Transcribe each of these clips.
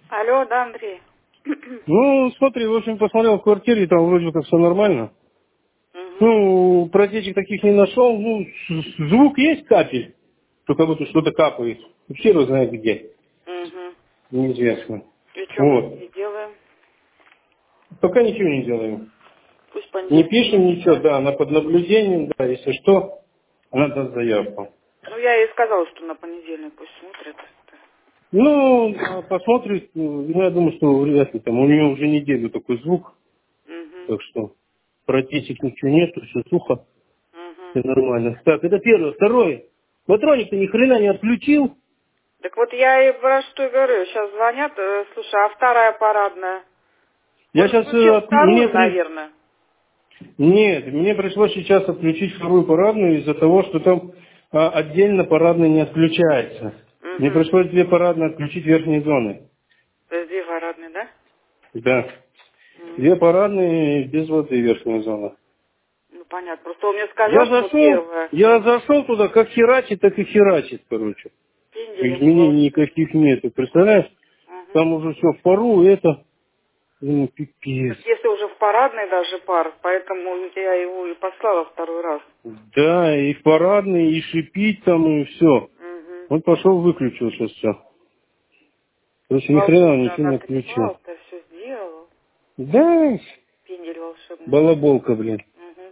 Алло, да, Андрей? Ну, смотри, в общем, посмотрел в квартире, там вроде как все нормально. Угу, Ну, протечек таких не нашел. Ну, звук есть капель, что как будто что-то капает. Вообще его знает где. угу. Неизвестно. И что мы Вот. не делаем? Пока ничего не делаем. Пусть Не понедельник пишем смотрит, ничего, да? да, она под наблюдением, да, если что, она даст заявку. Ну, я ей сказала, что на понедельник пусть смотрит. Ну, посмотрит, ну, я думаю, что вряд ли там, у нее уже неделю такой звук, Угу, так что протечек ничего нету, все сухо. угу. Все нормально. Так, это первое. Второе. Патроник-то ни хрена не отключил. Так вот я ей про что и говорю. Сейчас звонят, слушай, а вторая парадная? Я Он сейчас... включил вторую, мне наверное. Нет, мне пришлось сейчас отключить вторую парадную из-за того, что там отдельно парадная не отключается. Мне Угу. пришлось две парадные отключить верхние зоны. То есть две парадные, да? Да. М. Две парадные без воды верхняя зона. Ну, понятно. Просто он мне сказал, что первая Я зашел туда, как херачит, так и херачит, короче. пенделем Изменений вообще. никаких нету. Представляешь? Угу. Там уже все в пару, и это... Ну, Так пипец. если уже в парадной даже пар, поэтому я его и послала второй раз. Да, и в парадный, и шипить там, и все. Угу. Он пошел, выключил сейчас все. Короче, ни Слава хрена он богу, ничего не отключил. отослал-то, все сделал. Да, Пендель волшебный. балаболка, блин, Угу.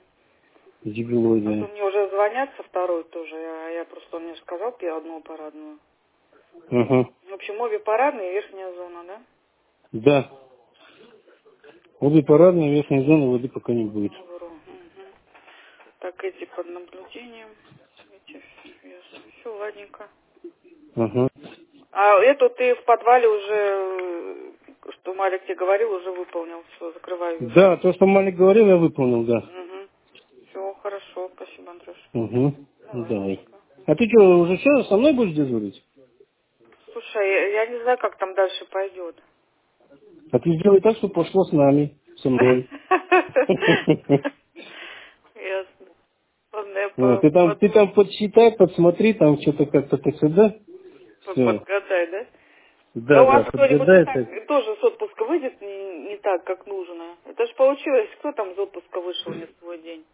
Вот дебилоидная. мне уже звонят со второй тоже, я просто, он мне же сказал одну парадную. Ага, В общем, обе парадные, верхняя зона, да? да. Обе парадные, верхней зоны воды пока не будет. Угу. Так, эти под наблюдением, эти, ясно. Все, ладненько. Ага. А эту ты в подвале уже, что Марик тебе говорил, уже выполнил. Все, закрываю ее, да? Да, то, что Малик говорил, я выполнил, да. Угу. Все, хорошо, спасибо, Андрюш. Угу. Ну, Давай. ладненько. А ты что, уже все, со мной будешь дежурить? Слушай, я не знаю, как там дальше пойдет. А ты сделай так, чтобы пошло с нами, со мной. Ясно. Ладно, я Вот, ты там подсчитай, подсмотри, там что-то как-то так сюда. Все. подгадай, да? А Да, у вас да, кто-нибудь не подгадай так, так. тоже с отпуска выйдет не так, как нужно? Это же получилось, кто там из отпуска вышел не в свой день?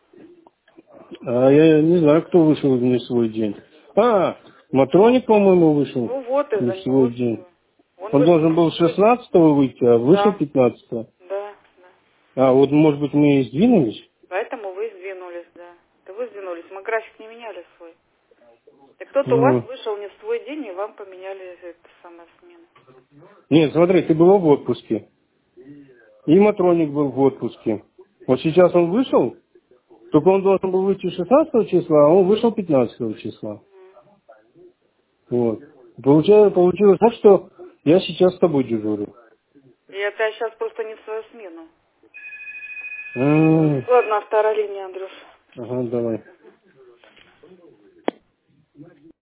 А я не знаю, кто вышел не в свой день. Матроник, по-моему, вышел Ну вот, не из-за в него свой день. все. Он Он вышел должен не в был свой день. 16-го выйти, а вышел Да, 15-го. да, да. А, вот, может быть, мы и сдвинулись? Поэтому вы сдвинулись, да. Да вы сдвинулись, мы график не меняли свой. Так кто-то у вас Ну. вышел не в свой день, и вам поменяли это самое смену. Нет, смотри, ты была в отпуске. И Матроник был в отпуске. Вот сейчас он вышел, только он должен был выйти 16 числа, а он вышел 15 числа. Вот. Получилось так, что я сейчас с тобой дежурю. И это я сейчас просто не в свою смену. М, Ладно, вторая линия, Андрюш. Ага, давай.